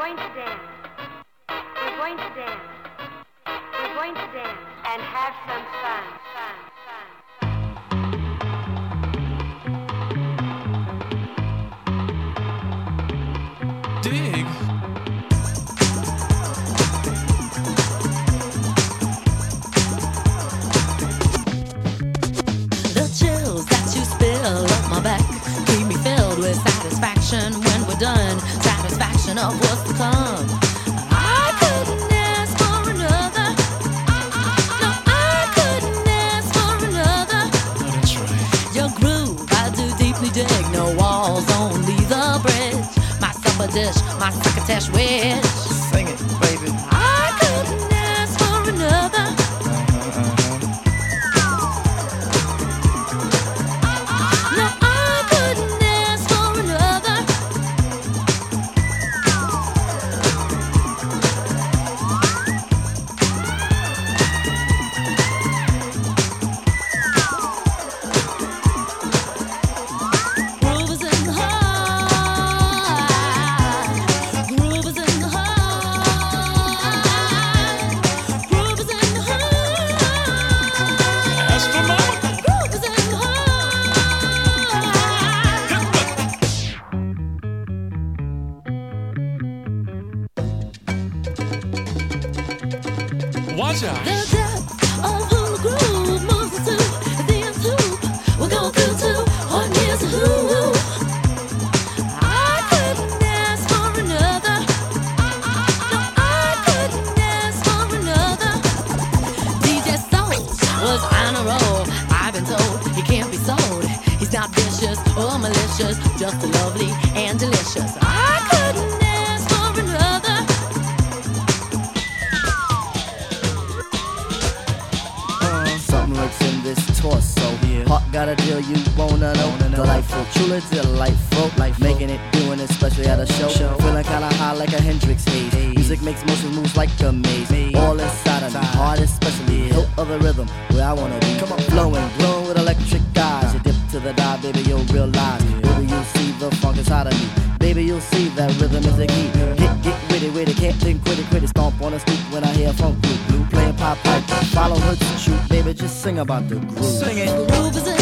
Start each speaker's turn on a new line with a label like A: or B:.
A: going to dance. We're going to dance. We're going to dance and have some fun.
B: Dig.
C: The chills that you spill up my back keep me filled with satisfaction when we're done. Satisfaction of what's to come. I couldn't ask for another. No, I couldn't ask for another.
B: Oh, that's right.
C: Your groove, I do deeply dig. No walls, only the bridge. My supper dish, my succotash wish.
B: Sing it, baby.
C: I couldn't ask for another. No, I couldn't ask for another. Groove is in the heart. Groove is in the heart. Groove is in the heart.
B: Astronomical.
C: Groove is in the heart.
B: Watch out.
C: The depth of who the groove moves us to the nth hoop. We'll go through to what is a who. I couldn't ask for another. No, I couldn't ask for another. DJ Soul was on a roll. I've been told he can't be sold. He's not vicious or malicious, just lovely and delicious. I couldn't ask for another.
D: Something lurks in this torso. Heart got a deal you wanna know. Delightful, truly delightful. Life making it, doing it, especially at a show. Feeling kinda high like a Hendrix haze. Music makes motion moves like a maze. All inside of me, heart especially. Hilt of the rhythm, where I wanna be. Flowing, glowing with electric eyes. You dip to the dive, baby, you'll realize. Baby, you'll see the funk inside of me. Baby, you'll see that rhythm is the key. Get with it, can't think, quit it. Stomp on the stoop when I hear funk blue. Playing pop pipe, follow her to shoot. Baby, just sing about the groove.
B: Sing it.
C: The groove is in